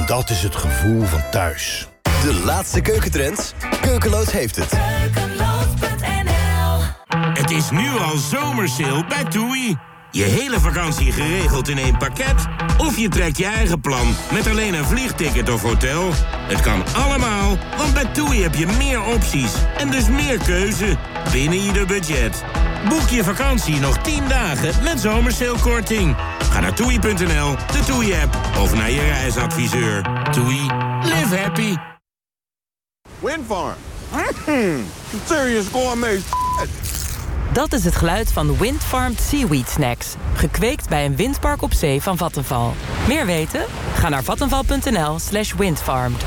dat is het gevoel van thuis. De laatste keukentrends. Keukeloos heeft het. Keukeloos.nl. Het is nu al zomersale bij TUI. Je hele vakantie geregeld in één pakket? Of je trekt je eigen plan met alleen een vliegticket of hotel? Het kan allemaal, want bij TUI heb je meer opties en dus meer keuze binnen ieder budget. Boek je vakantie nog 10 dagen met zomersalekorting. Ga naar TUI.nl, de TUI-app of naar je reisadviseur. TUI, live happy. Windfarm. Serious gourmet. Dat is het geluid van Windfarmed Seaweed Snacks. Gekweekt bij een windpark op zee van Vattenfall. Meer weten? Ga naar vattenfall.nl/windfarmed.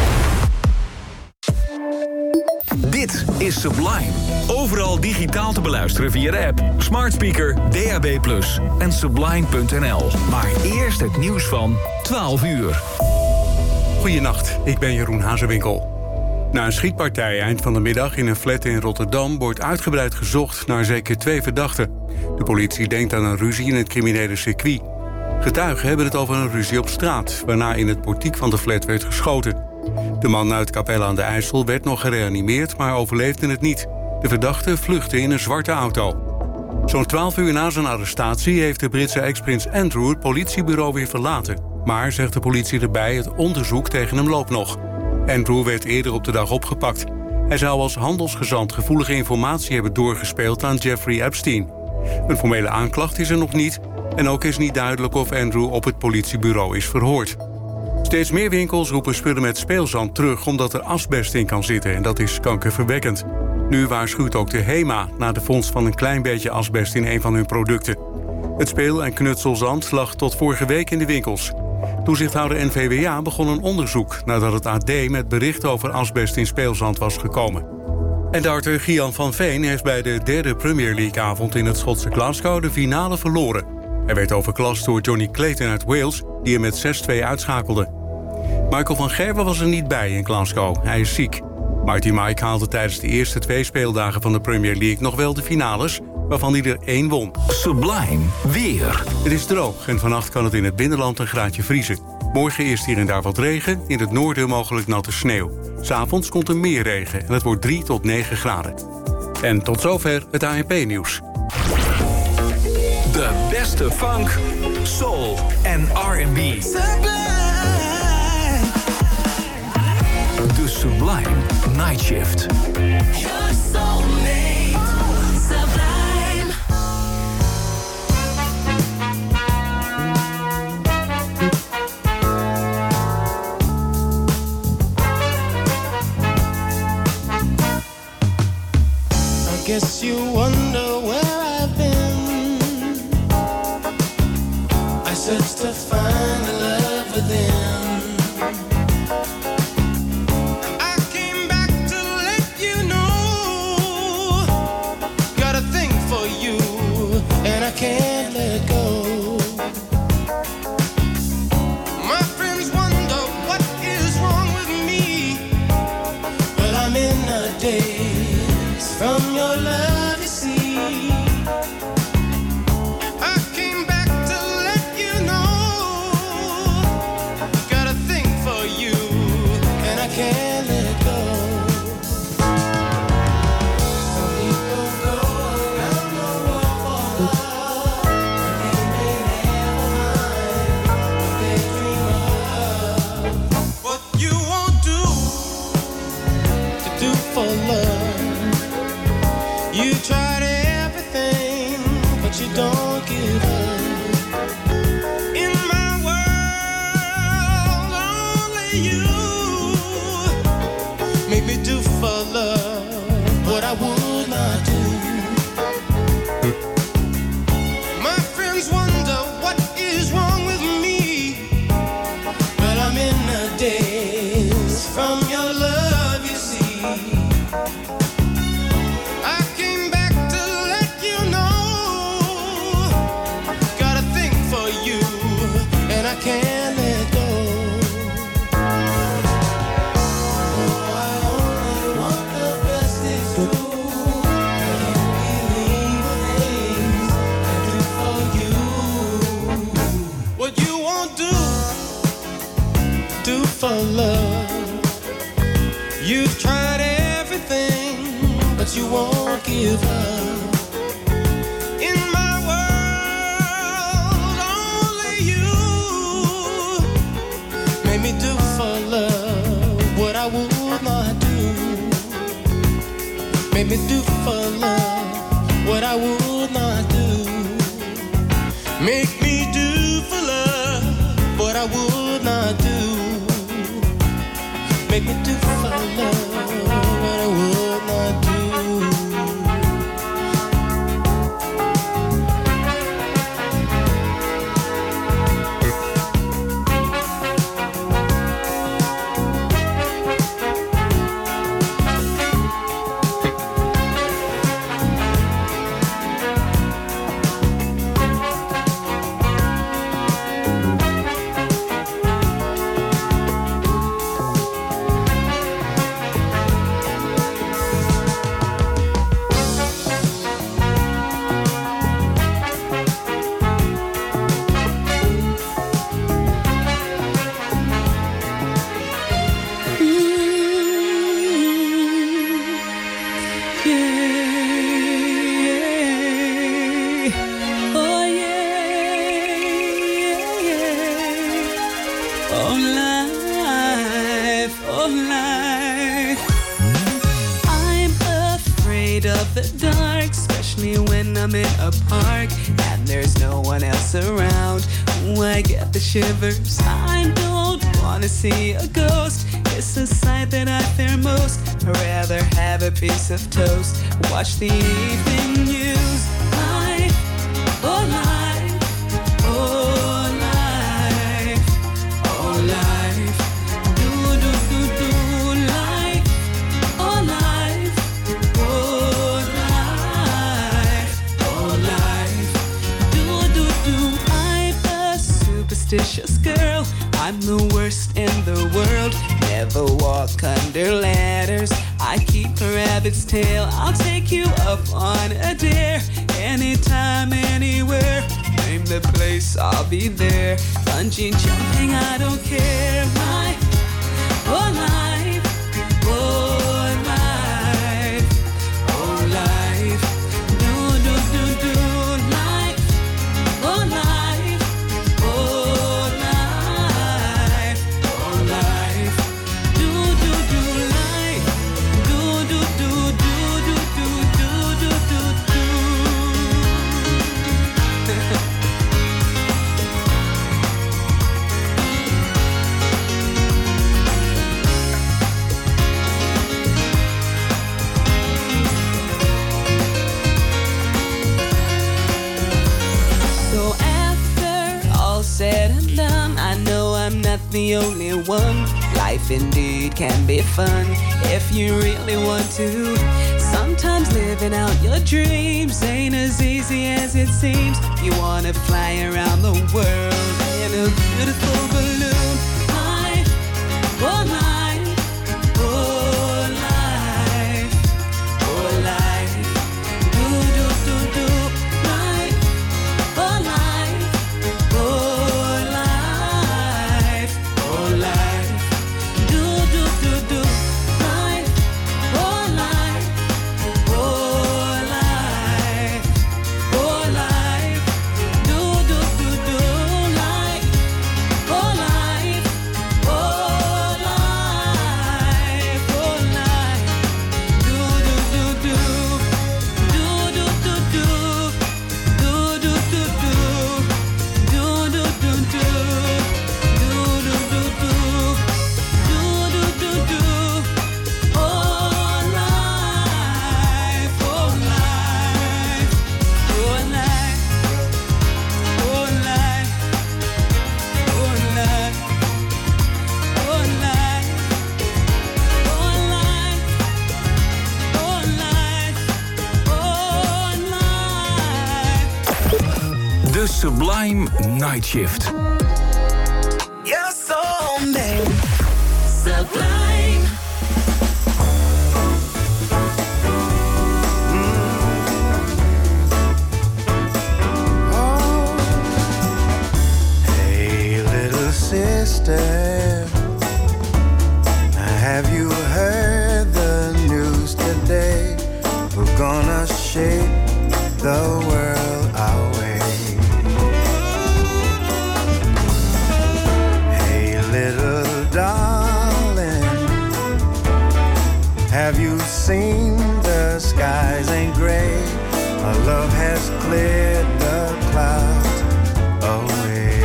Dit is Sublime. Overal digitaal te beluisteren via de app, smart speaker, DAB+ en sublime.nl. Maar eerst het nieuws van 12 uur. Goedenacht, ik ben Jeroen Hazewinkel. Na een schietpartij eind van de middag in een flat in Rotterdam wordt uitgebreid gezocht naar zeker 2 verdachten. De politie denkt aan een ruzie in het criminele circuit. Getuigen hebben het over een ruzie op straat, waarna in het portiek van de flat werd geschoten. De man uit Capelle aan de IJssel werd nog gereanimeerd, maar overleefde het niet. De verdachte vluchtte in een zwarte auto. Zo'n 12 uur na zijn arrestatie heeft de Britse ex-prins Andrew het politiebureau weer verlaten. Maar, zegt de politie erbij, het onderzoek tegen hem loopt nog. Andrew werd eerder op de dag opgepakt. Hij zou als handelsgezant gevoelige informatie hebben doorgespeeld aan Jeffrey Epstein. Een formele aanklacht is er nog niet en ook is niet duidelijk of Andrew op het politiebureau is verhoord. Steeds meer winkels roepen spullen met speelzand terug omdat er asbest in kan zitten en dat is kankerverwekkend. Nu waarschuwt ook de HEMA na de vondst van een klein beetje asbest in een van hun producten. Het speel- en knutselzand lag tot vorige week in de winkels. Toezichthouder NVWA begon een onderzoek nadat het AD met bericht over asbest in speelzand was gekomen. En darter Gian van Veen heeft bij de 3e Premier League-avond in het Schotse Glasgow de finale verloren. Hij werd overklast door Johnny Clayton uit Wales, die hem met 6-2 uitschakelde. Michael van Gerwen was er niet bij in Glasgow, hij is ziek. Mighty Mike haalde tijdens de eerste 2 speeldagen van de Premier League nog wel de finales, waarvan hij er 1 won. Sublime weer. Het is droog en vannacht kan het in het binnenland een graadje vriezen. Morgen eerst hier en daar wat regen, in het noorden mogelijk natte sneeuw. 's Avonds komt er meer regen en het wordt 3 tot 9 graden. En tot zover het ANP-nieuws. De beste funk, soul en R&B. De Sublime Night Shift. You're so late, Sublime. I guess you wonder where I've been. I searched to find the love within. I came back to let you know do for love? You've tried everything, but you won't give up. In my world, only you made me do for love what I would not do. Made me do for love what I would not do. Make me do for love what I would not do. Make me do for love what I would not do. Shivers. I don't wanna see a ghost. It's a sight that I fear most. I'd rather have a piece of toast. Watch the evening news. Life, oh life, oh life, oh life. Do do do do life, oh life, oh life, oh life. Do do do. I'm a superstitious girl. I'm the worst in the world. Never walk under ladders. I keep a rabbit's tail. I'll take you up on a dare. Anytime, anywhere. Name the place, I'll be there. Bungee jumping, I don't care. Life, oh life, oh life, oh life. Do do do do life, oh life, oh life, oh life. Do do do life, do do do do do do do do do. So after all said and done, I know I'm not the only one. Life indeed can be fun if you really want to. Sometimes living out your dreams ain't as easy as it seems. You wanna fly around the world in a beautiful balloon. Life, oh life, oh life, oh life. Do do do do life, oh life, oh life, oh life. Do do do do life, oh life, oh life, oh life. Do do do do life, oh life, oh life, oh life. Do do do do, do do do do, do do do do, do do do do, do do do do, do do do do. Oh life, oh life, oh life, oh life, oh life, oh life, oh life, oh life, oh life. The Sublime Night Shift. You're so mad. Sublime. Hey, little sister, Have you heard the news today? We're gonna shake the world our way. Hey, little darling, have you seen the skies ain't gray? Our love has cleared the clouds away.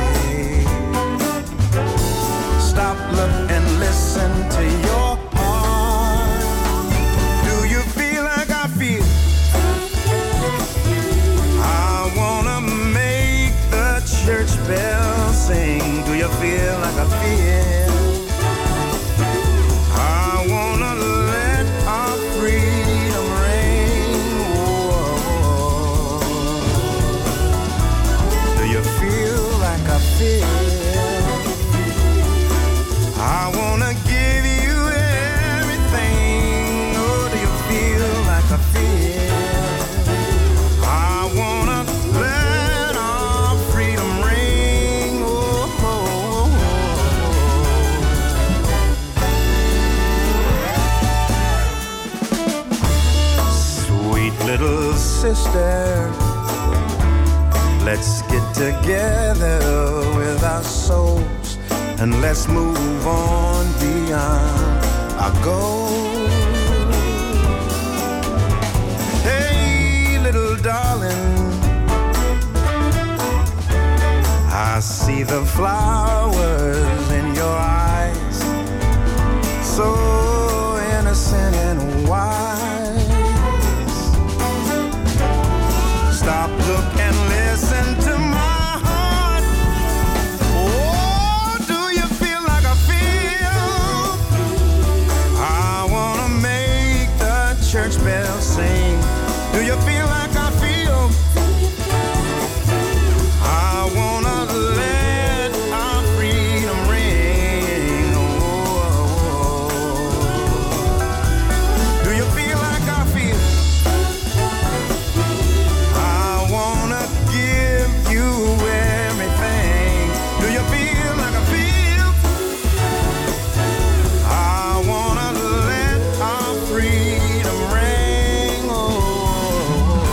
Stop, look, and listen to your heart. Do you feel like I feel? I wanna make the church bell sing. Do you feel like I feel? I wanna let our freedom ring. Whoa. Do you feel like I feel? I wanna give you everything. Oh, do you feel like I feel? I wanna let our freedom ring. Oh, oh, oh. Sweet little sister, let's get together with our souls and let's move on beyond our goals. Hey, little darling, I see the flowers in your eyes, so innocent and wise. Stop, look, and listen to my heart. Oh, do you feel like I feel? I wanna make the church bell sing. Do you feel like I feel? I wanna let our freedom ring. Oh, do you feel like I feel? I wanna give you everything. Do you feel like I feel? I wanna let our freedom ring. Oh.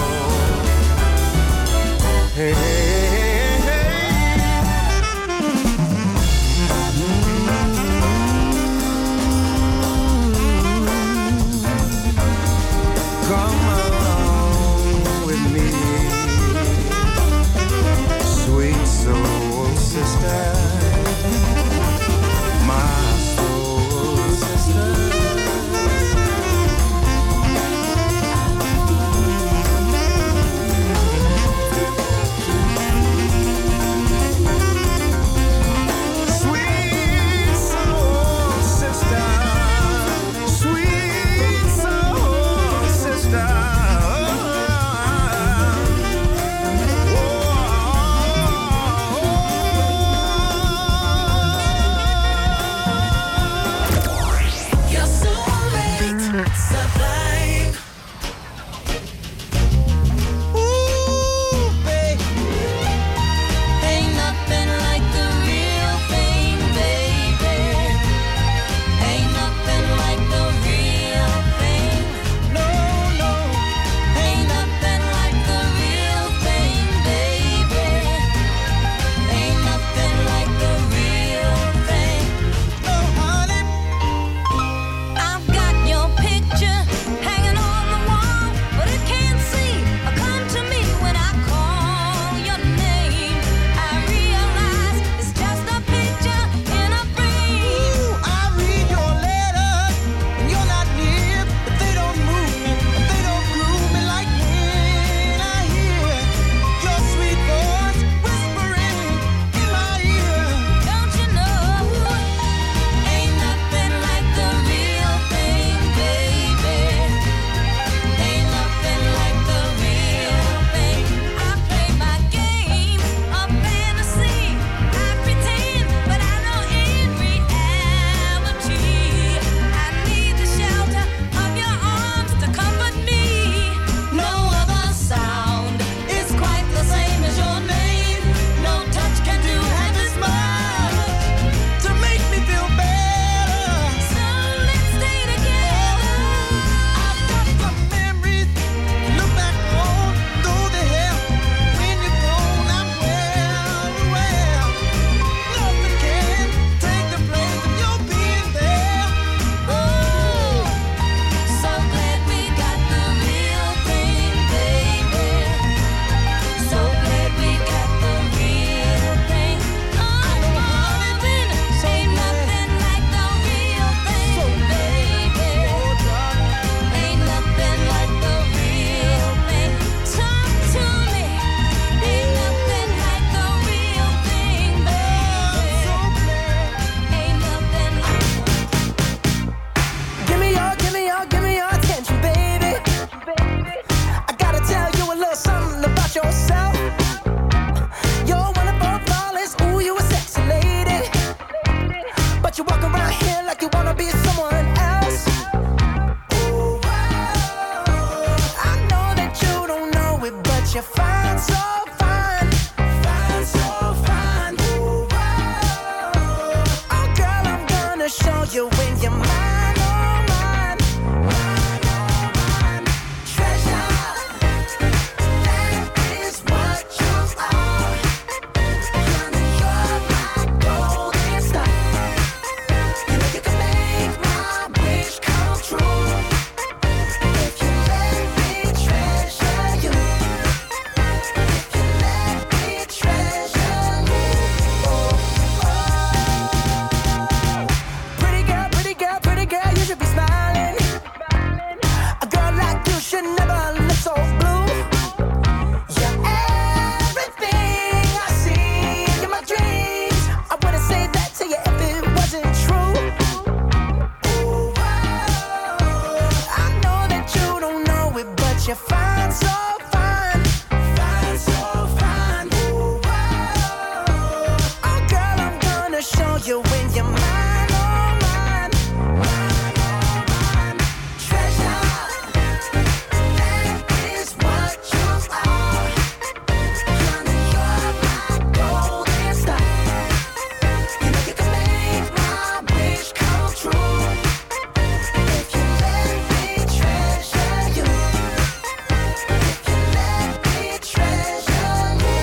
you when you're mine, oh mine, mine, oh mine. Treasure, that is what you are. Honey, you're my golden star. You know you can make my wish come true if you let me treasure you. If you let me treasure you.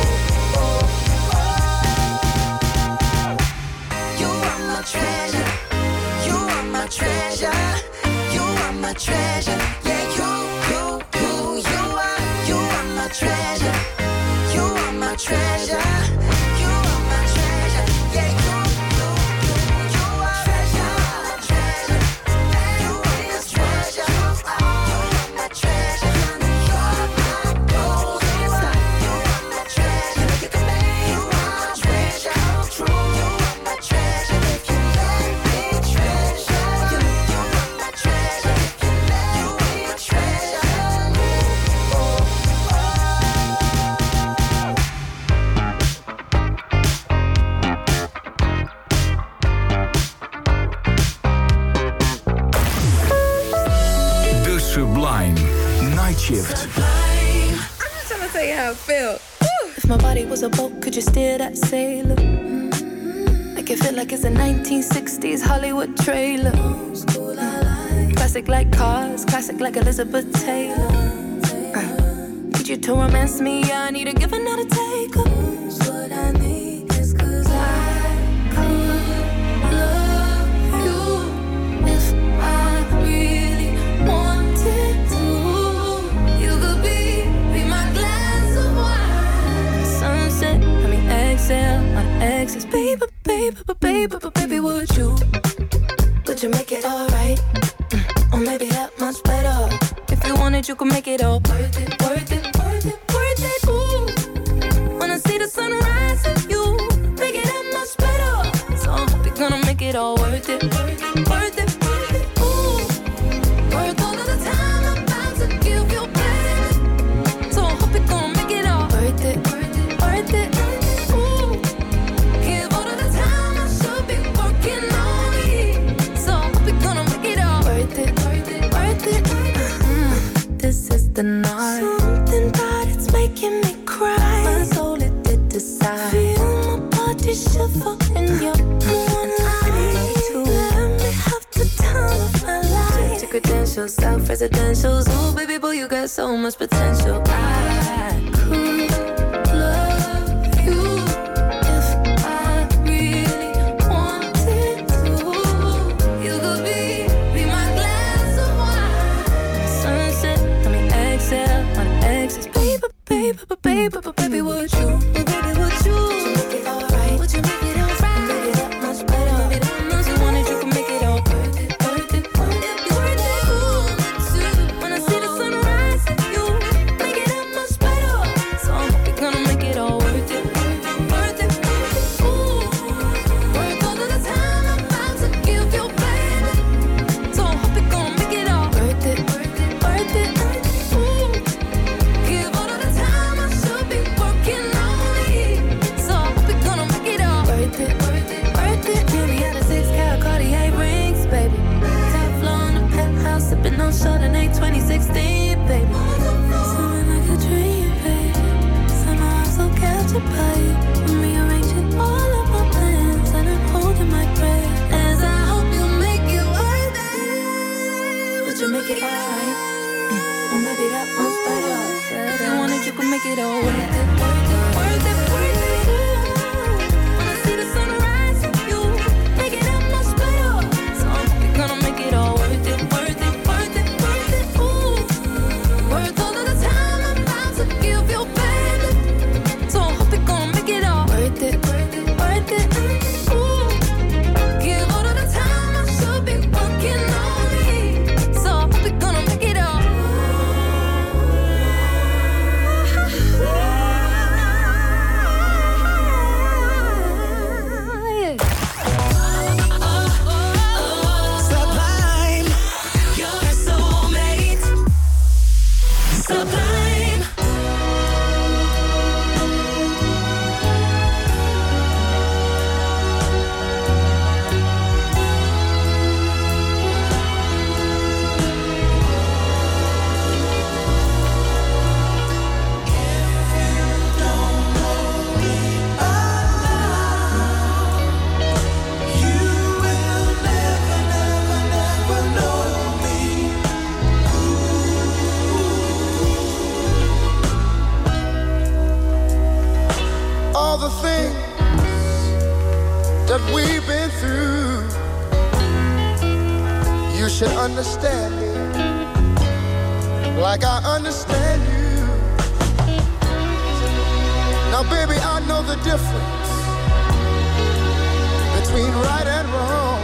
You are my treasure. You are my treasure. You are my treasure. Yeah, you are my treasure. You are my treasure. You are my treasure. Yeah, you are treasure. Treasure. You are my treasure. You are my treasure. You are my golden star. You are my treasure. You can make my treasure come true. You are my treasure. If you let me treasure you, you are my treasure. If you let me treasure you. The Sublime Night Shift. I'm just trying to tell you how I feel. If my body was a boat, could you steer that sailor? Make it feel like it's a 1960s Hollywood trailer. Classic like cars, classic like Elizabeth Taylor. Need you to romance me, I need a give and not a take. What I need is 'cause I could love you if I really wanted to. You could be my glass of wine. Sunset, I mean exhale, on exes. Baby, would you make it alright? Or maybe that much better. If you wanted, you could make it all worth it, worth it, worth it, worth it. Ooh, when I see the sunrise and you make it that much better. So I hope you're gonna make it all worth it, worth it, worth it, worth it. Ooh, worth all of the time I'm about to give you, baby. So I hope you're gonna make it all worth it, worth it, worth it. Ooh, give all of the time I should be working on me. So I hope you're gonna make it all worth it, worth it, worth it. This is the night. Something about it's making me cry. My soul it did decide. Feel my body shiver in your moonlight. To let me have the time of my life. Check your credentials, self-residentials. Ooh, baby boy, you got so much potential. I could love you if I really wanted to. You could be my glass of wine. Sunset, I mean exhale, on exes. Baby, would you? Baby, would you? Make it alright? Would you make it alright? Maybe that much better. Maybe that much you wanted, you can make it all worth it, worth it, worth it, worth it. Ooh, when I see the sunrise, you make it that much better. So I hope you're gonna make it all worth it, worth it, worth it, worth it. Ooh, worth all of the time I'm about to give you, baby. So I hope you're gonna make it all worth it, worth it, worth it. Ooh, give all of the time I should be working on me. So I hope you're gonna make it all worth it, worth it, worth it. Give me out of 6-carat Cartier rings, baby. Top floor in the penthouse, sipping on Chardonnay 2016, baby. Something like a dream, baby. Somehow I'm so captured by you. I'm rearranging all of my plans and I'm holding my breath as I hope you make it worth it. Would you make it alright? Or maybe that much better. If you wanted, you could make it all worth it, worth it, worth it, worth it. When I see the sunrise, you make it that much better. So I hope you're gonna make it all worth it, worth it, worth it, worth it. Ooh, worth all of the time I'm about to give you, baby. So I hope you're gonna make it all worth it, worth it, worth it. Ooh, give all of the time I should be working on me. So I hope you're gonna make it all. through. You should understand me like I understand you. Now, baby, I know the difference between right and wrong.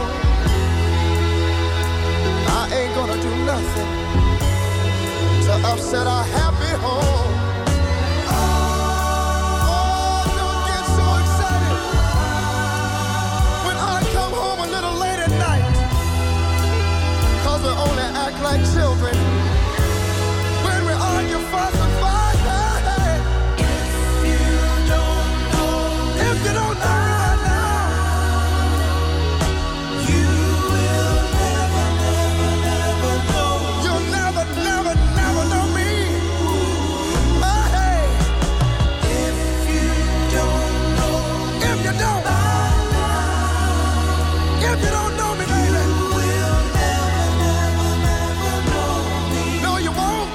I ain't gonna do nothing to upset our happy home. Oh, don't get so excited when I come home a little late at night, 'cause we only act like children when we argue, fuss, and fight. Hey, if you don't know right now, you will never know. You'll never know me. Hey, if you don't know me, baby, you will never know me. No, you won't.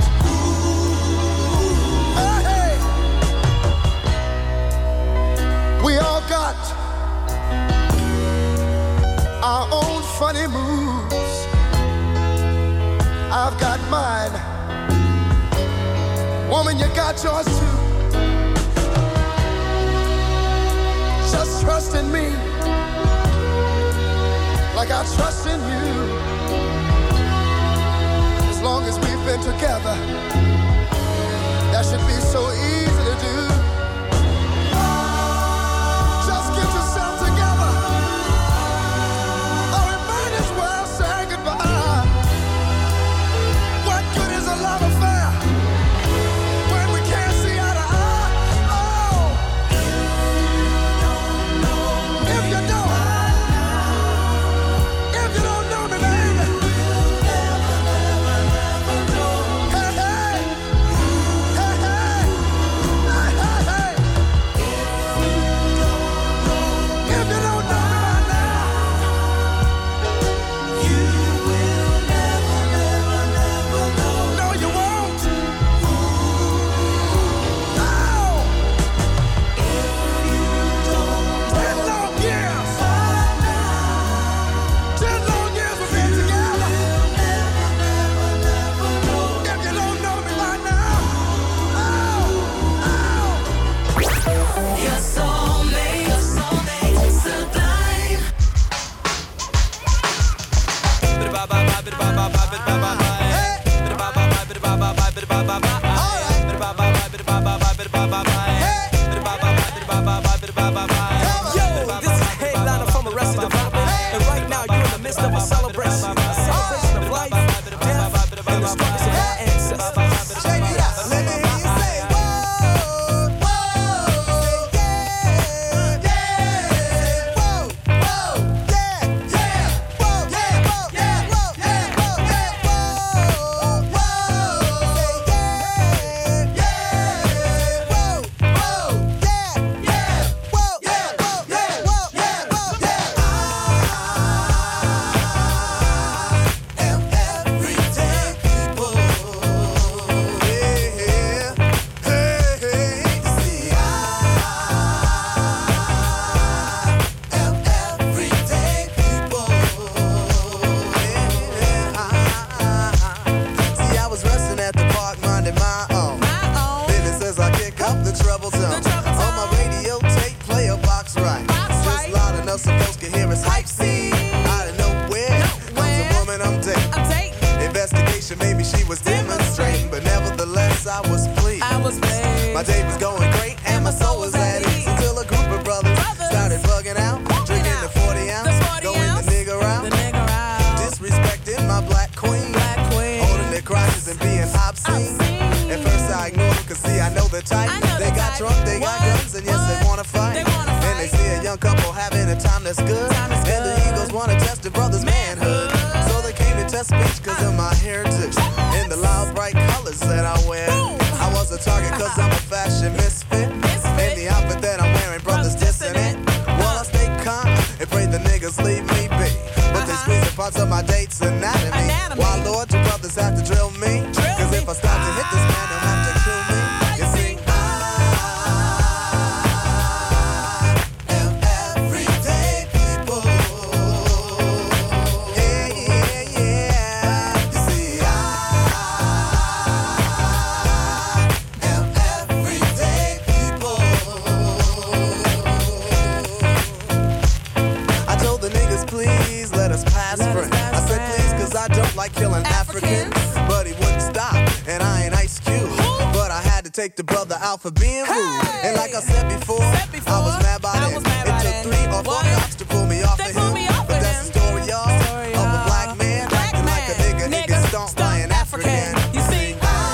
Hey, we all got our own funny moves. I've got mine. Woman, you got yours too. Just trust in me like I trust in you. As long as we've been together, that should be so easy to do. Just get yourself together, or we might as well say goodbye. What good is a love affair when we can't see eye to eye? Oh, if you don't know me, baby, hey, hey, hey, hey, hey, hey, hey. If you don't know me by now, you will never know. No, you won't. No. 10 long years. 10 long years we've been together. If you don't know me by now, Your soulmate, Sublime. Yo, this is a headliner from Arrested Development, and right now you're in the midst of a celebration of life, death, and the struggles of our ancestors. check it out. Let me hear you say, whoa, whoa, yeah, yeah, whoa, whoa, yeah, yeah, whoa, yeah, whoa, yeah, whoa, yeah, whoa, yeah, whoa, whoa, yeah, yeah, whoa, whoa, yeah, yeah, whoa, yeah, whoa, yeah, whoa, yeah, whoa, yeah. I am everyday people. See, I was resting at the park, minding my own business as I kick up the trouble zone. On my radio tape, play a box right. Just loud enough so folks can hear us hype scene. Out of nowhere comes a woman I'm dating. Investigation, maybe she was demonstrating, but nevertheless I was pleased. My day was going great and my soul was at ease until a group of brothers started bugging out, drinking the 40 ounce, going the nigga out, disrespecting my black queen, holding their crotches and being obscene. At first I ignored them, cause see I know the type. They got drunk, they got guns, and yes they wanna fight. And they see a young couple having a time that's good, and the egos wanna test the brother's manhood. So they came to test speech cause of my heritage and the loud bright colors that I wear. I was a target cause I'm a fashion misfit, and the outfit that I'm wearing, brothers dissing it. Well, I stay calm and pray the niggas leave me be, but they squeeze the parts of my date's anatomy. Why, Lord, you brothers have to drill me? Cause if I start to hit this man, they'll have to kill me. You see, I am everyday people. niggas, please let us pass friends. I said please cause I don't like killing Africans. But he wouldn't stop, and I ain't Ice Cube. But I had to take the brother out for being rude. And like I said before, I was mad by then. It took 3 or 4 cops to pull me off of him. But that's the story, y'all, of a black man acting like a nigga stomped by an African. You see?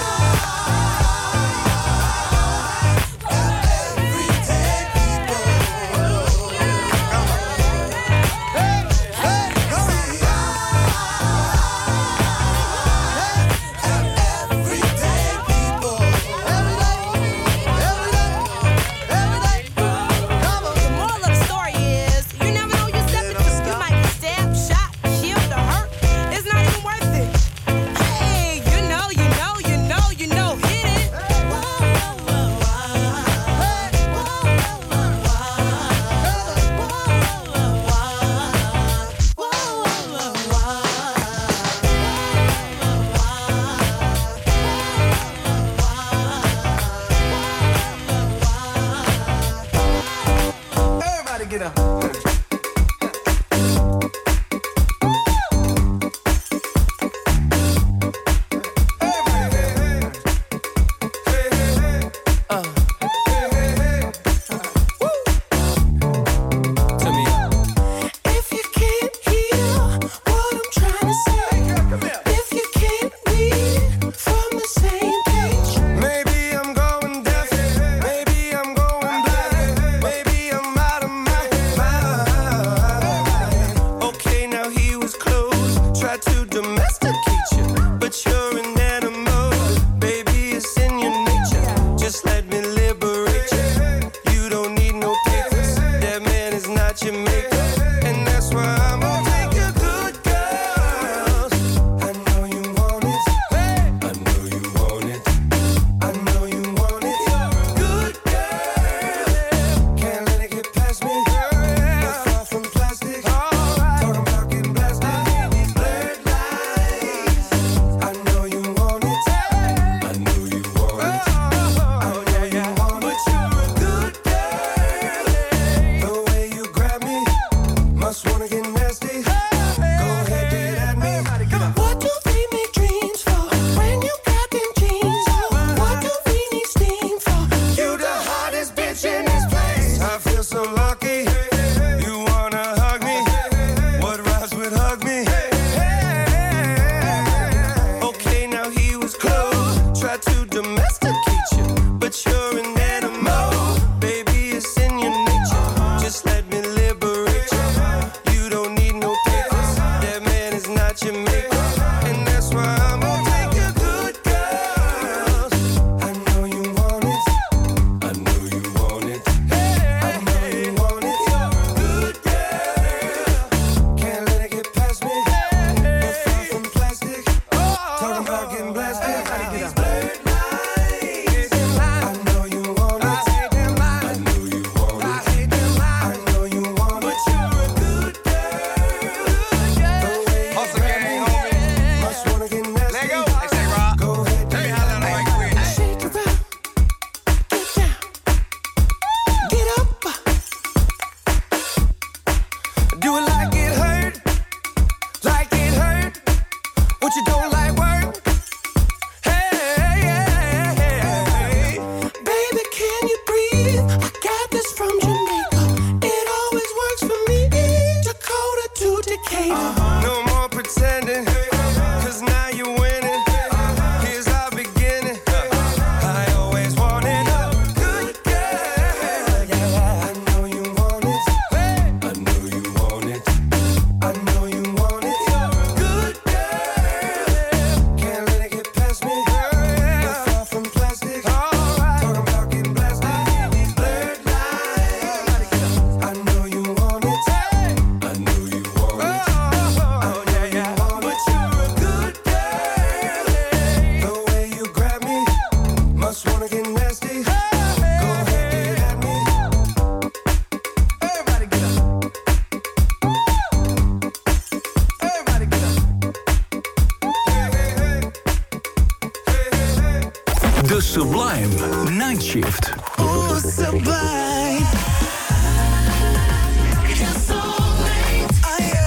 The Sublime Night Shift. Oh, Sublime. You're so late.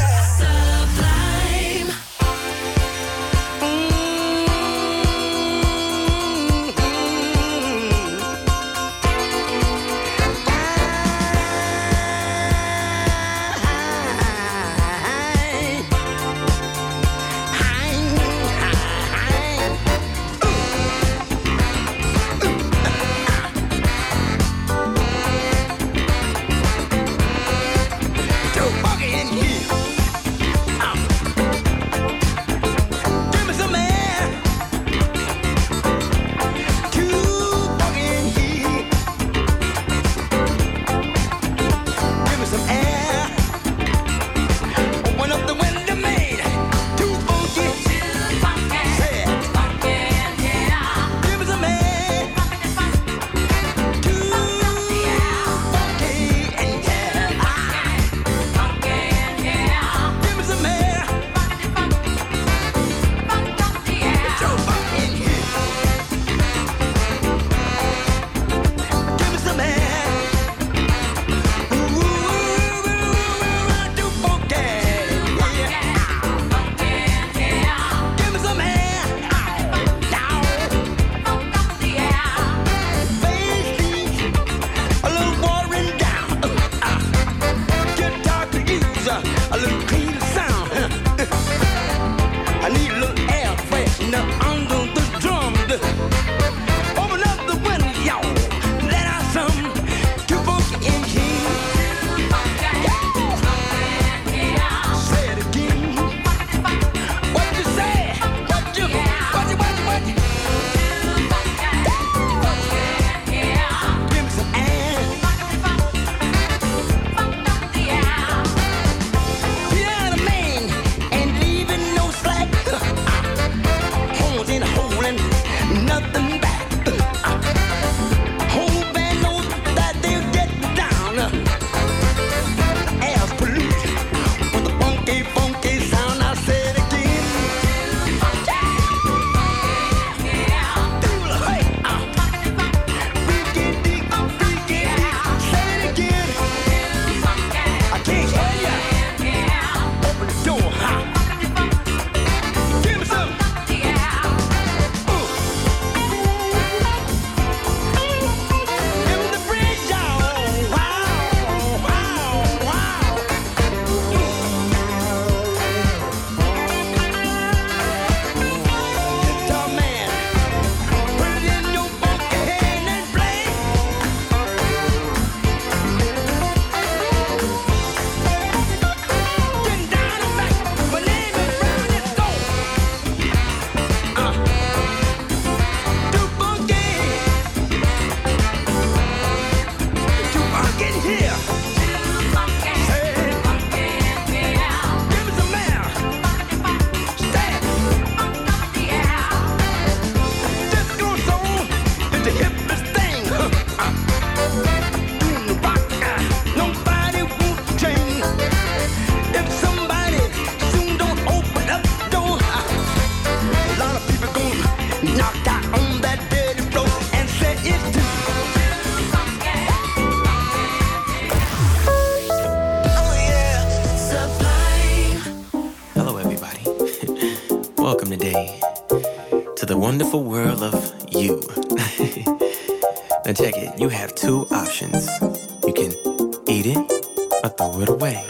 welcome today to the wonderful world of you. Now check it, you have two options. You can eat it or throw it away.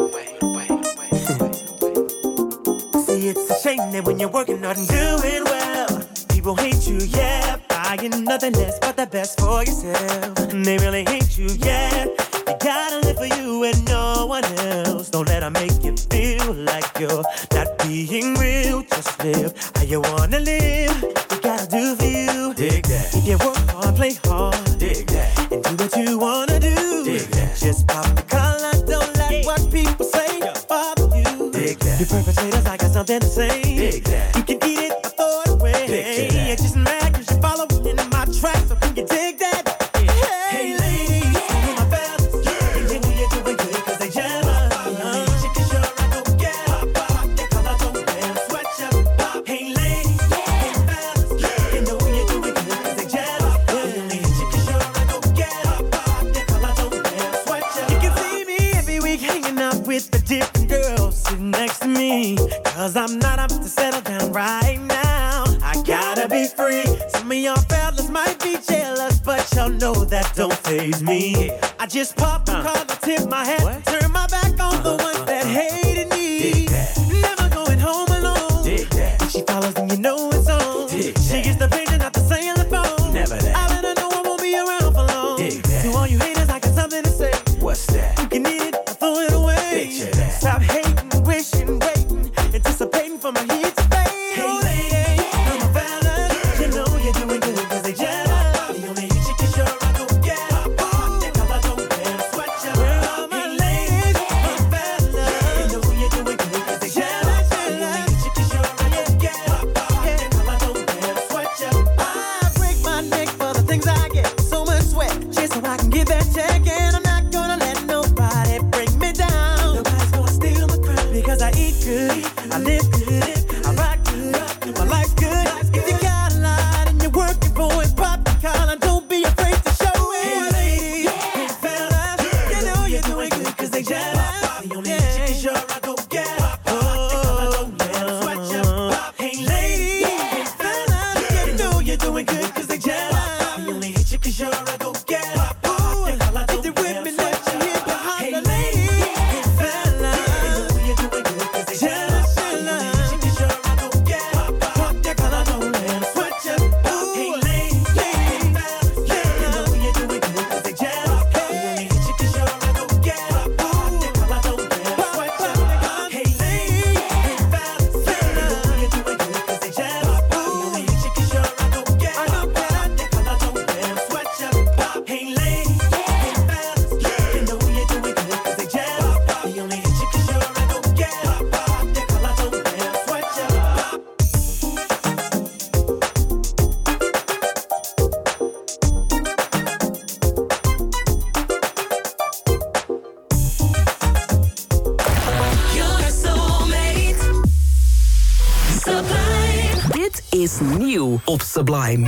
See, it's a shame that when you're working hard and doing well, people hate you, yeah, buying nothing less but the best for yourself. They really hate you, yeah. You gotta live for you and no one else. Don't let them make you feel like you're not being real. Just live how you wanna live. You gotta do for you. Dig that. If you work hard, play hard. Dig that. And do what you wanna do. Dig that. Just pop the collar, don't let what people say bother you. Dig that. You perpetrators, I got something to say. Dig that. You can eat it or throw it away. Dig that. You're just mad cause you're following in my tracks. So can you dig that? Hey ladies. Cause I'm not up to settle down right now. I gotta be free. Some of y'all fellas might be jealous, but y'all know that don't faze me. I just pop the collar, tip my hat, turn my back on the ones that hated me. Never going home alone. If she follows, then you know it's on. She gets the pager, not the saying the phone. Never that. I let her know I won't be around for long. To all you haters, I got something to say. What's that? You can eat it or throw it away. Stop hating, wishing, waiting, anticipating for my heat to fade. Hey lady, I'm a fella. You know you're doing good cause they jealous. The only hit you cause you're a go-getter. They come out, don't wear a sweatshirt. Well, my ladies, I'm a fella. You know you're doing good cause they jealous. The only hit you cause you're a go-getter. They come out, don't wear a sweatshirt. I break my neck for the things I get. So much sweat, just so I can get that check. And I'm not gonna let nobody bring me down. Nobody's gonna steal my crown because I eat good, I live good, I rock good, my life's good. If you got a lot and you're working for it, pop the collar, don't be afraid to show it. Hey lady, hey fella, you know you're doing good cause they jealous. The only hit you cause you're a go-getter. Oh, hey lady, hey fella, you know you're doing good cause they jealous. The only hit you cause you're a go-getter. If you're with me, let you hear the holler. Hey lady, hey fella, you know you're doing good cause they jealous. Dit is nieuw op Sublime.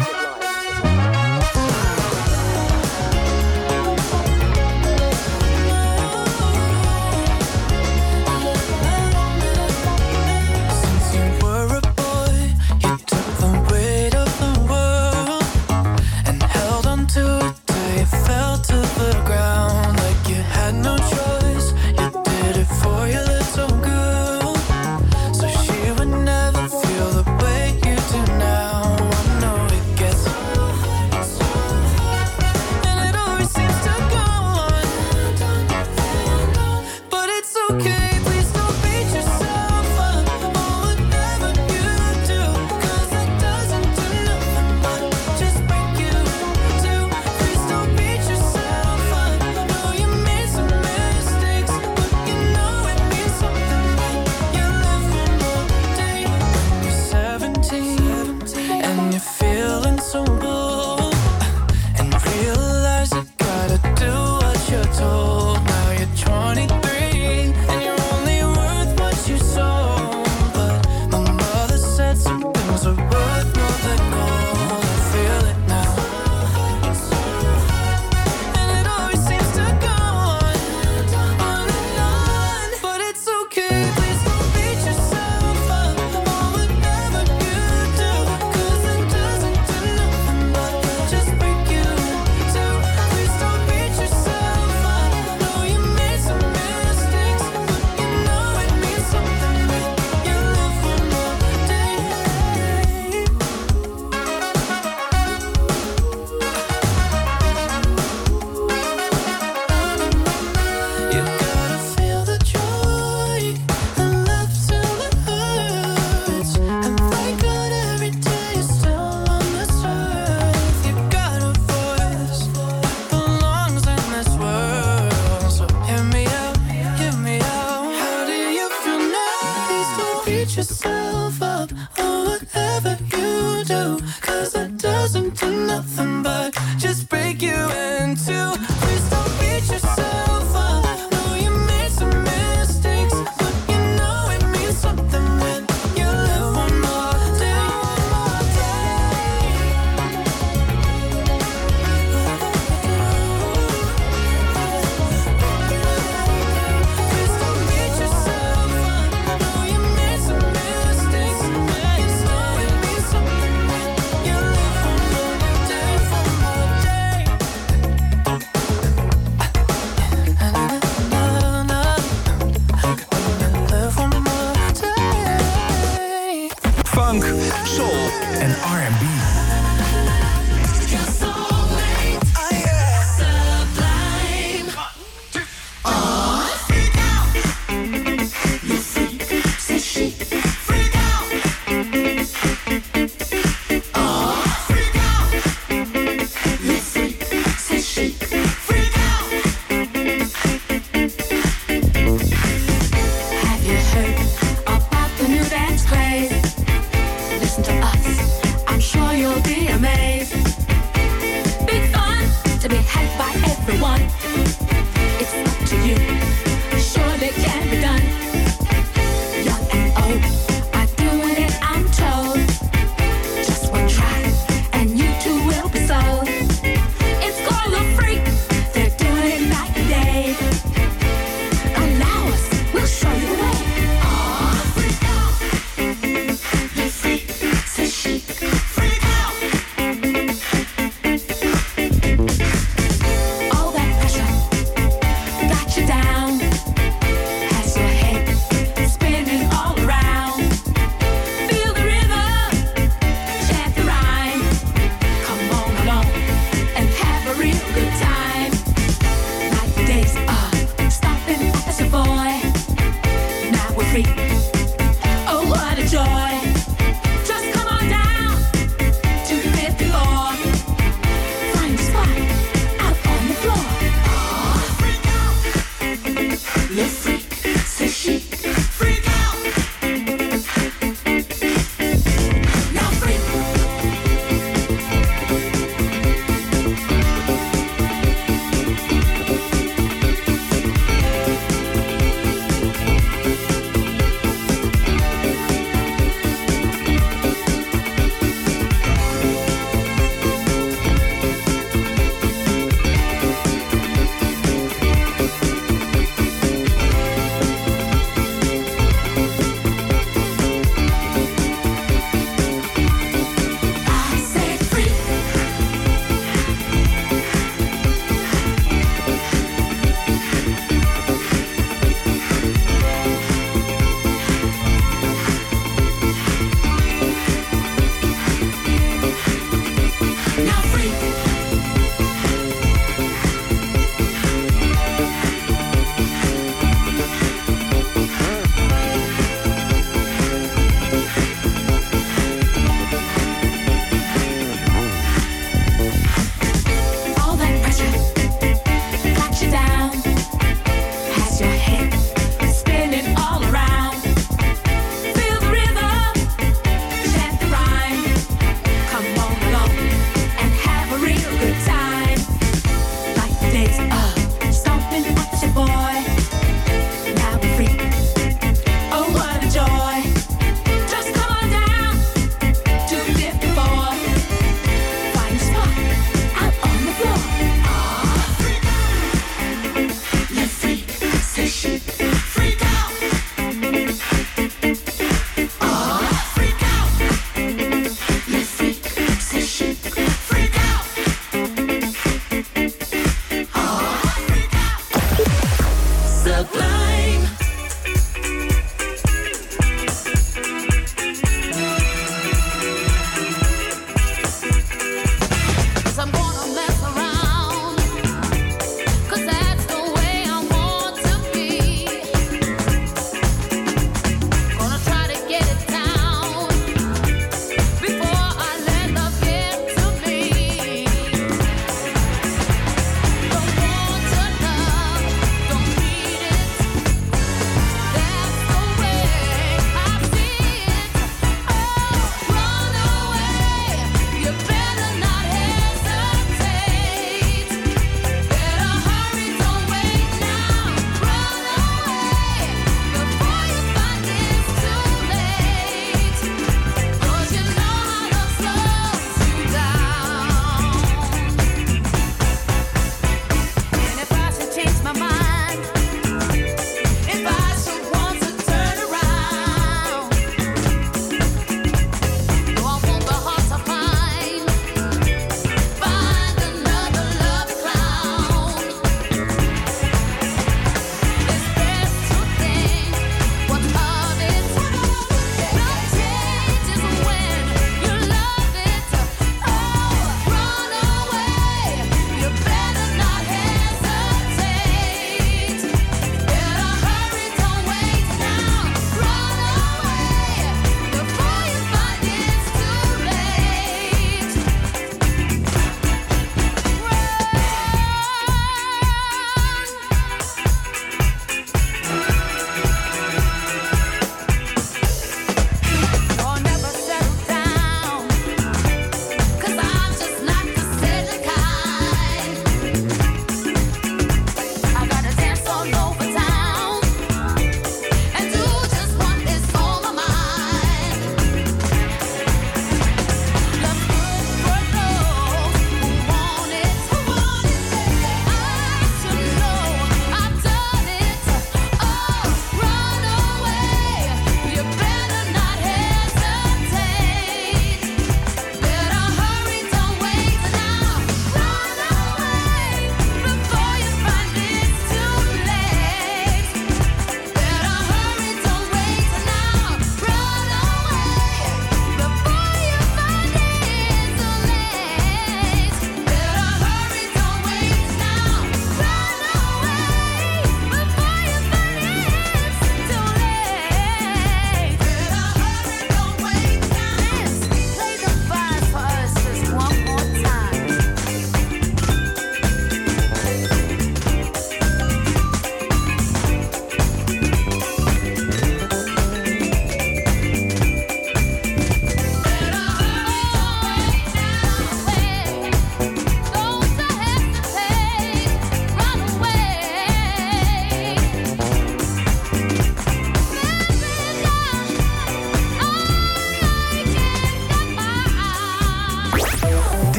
beat yourself up or whatever you do, 'cause that doesn't do nothing but just break you in two. Please don't beat yourself up. No, you made some mistakes, but you know it means something when you live one more day, one more day. Please don't beat yourself up. No, you made some mistakes, but you know it means something when you live one more day, one more day. Funk, soul en R&B. Have you heard about the new dance craze? Listen to us, I'm sure you'll be amazed. Big fun to be had by everyone. It's up to you, surely can be done. Young and old are doing it, I'm told. Just one try and you too will be sold. It's called a freak, they're doing it night and day. Allow us, we'll show you the way. Aw, freak out. Le freak, c'est chic. Freak out. All that pressure got you down. Has your head spinning all around. Feel the rhythm, chant the rhyme. Come on along and have a real good time. Like the days of stopping as a boy. Now we're free. Oh, what a joy. Just come on down to the fifth floor. Find a spot out on the floor. Aw, freak out. Le freak, c'est chic. Freak out. Now freak.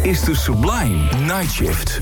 is de Sublime Night Shift.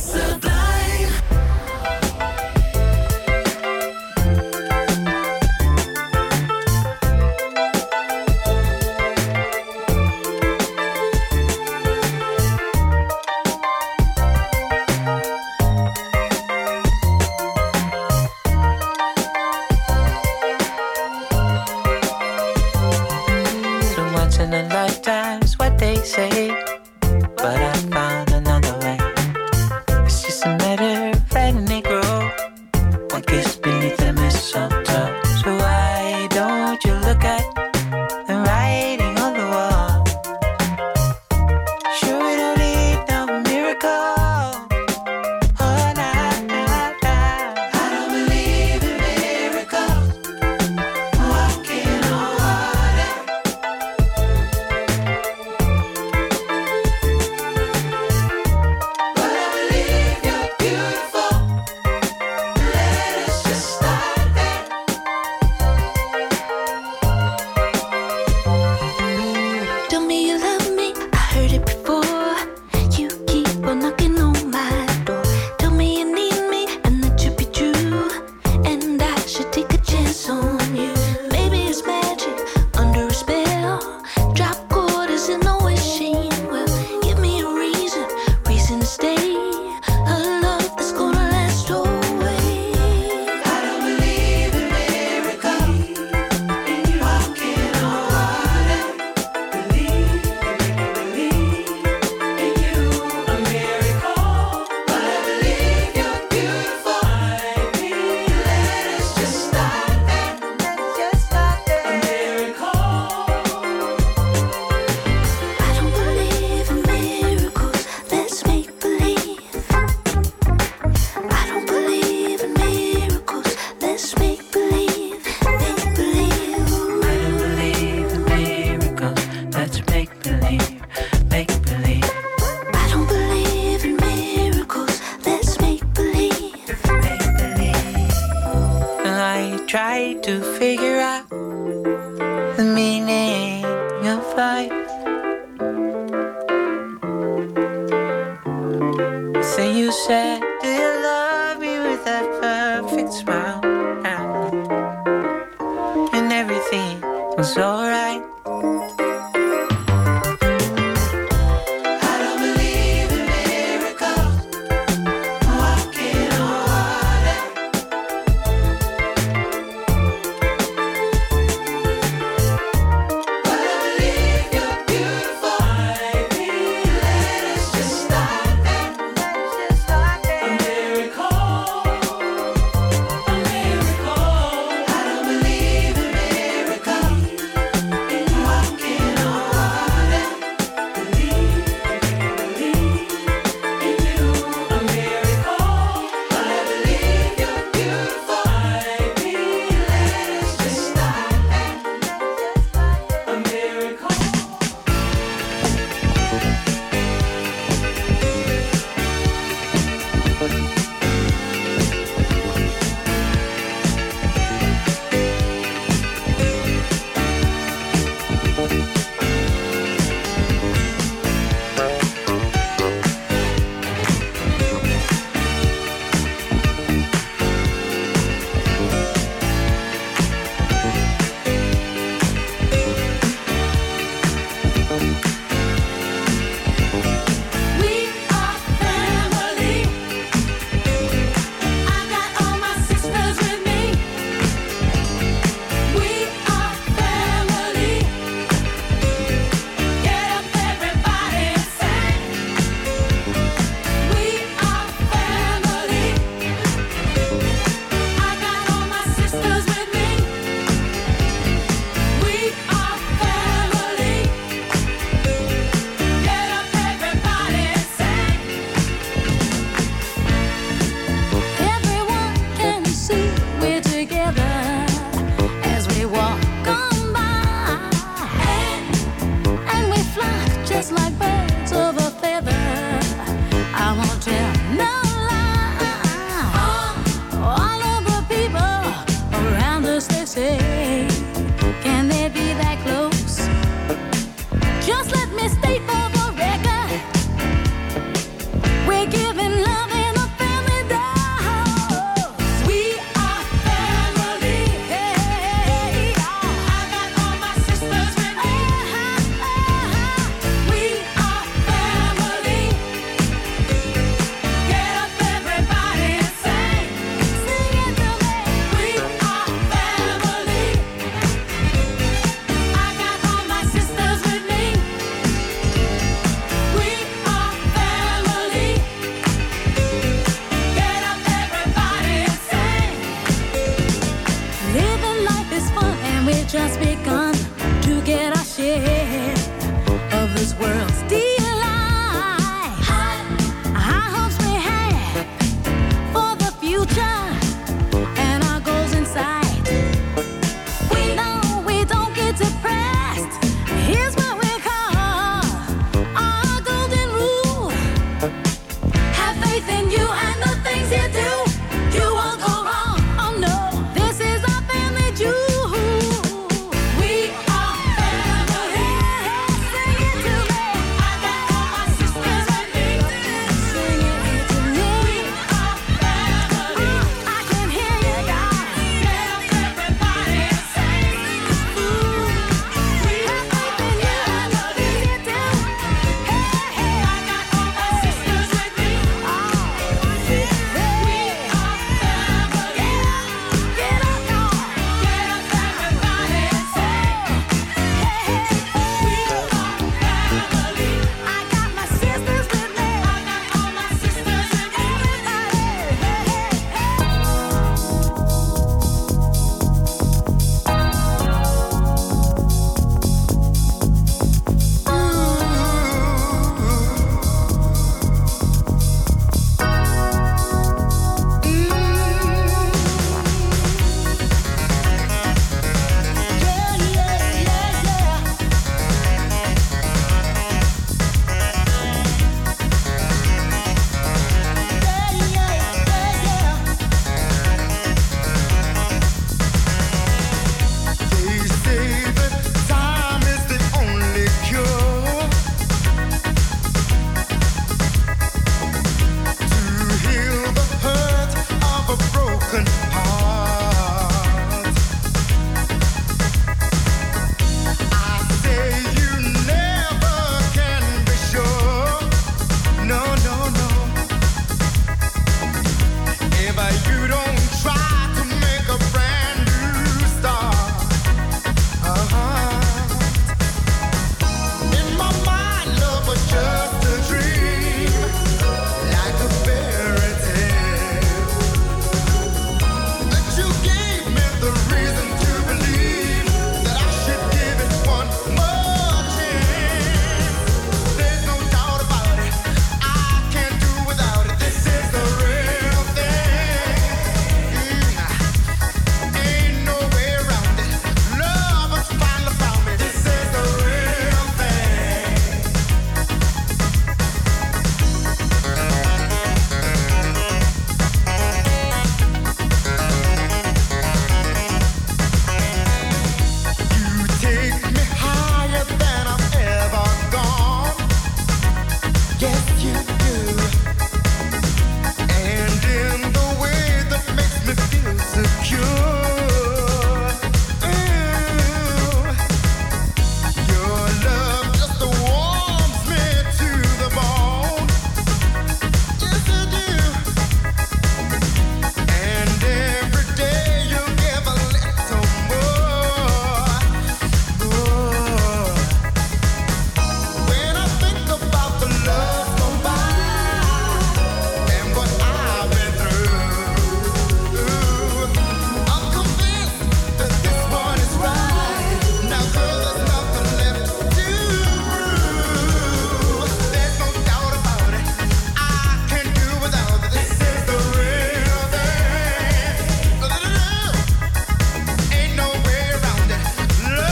taken to get our share of this world's deep.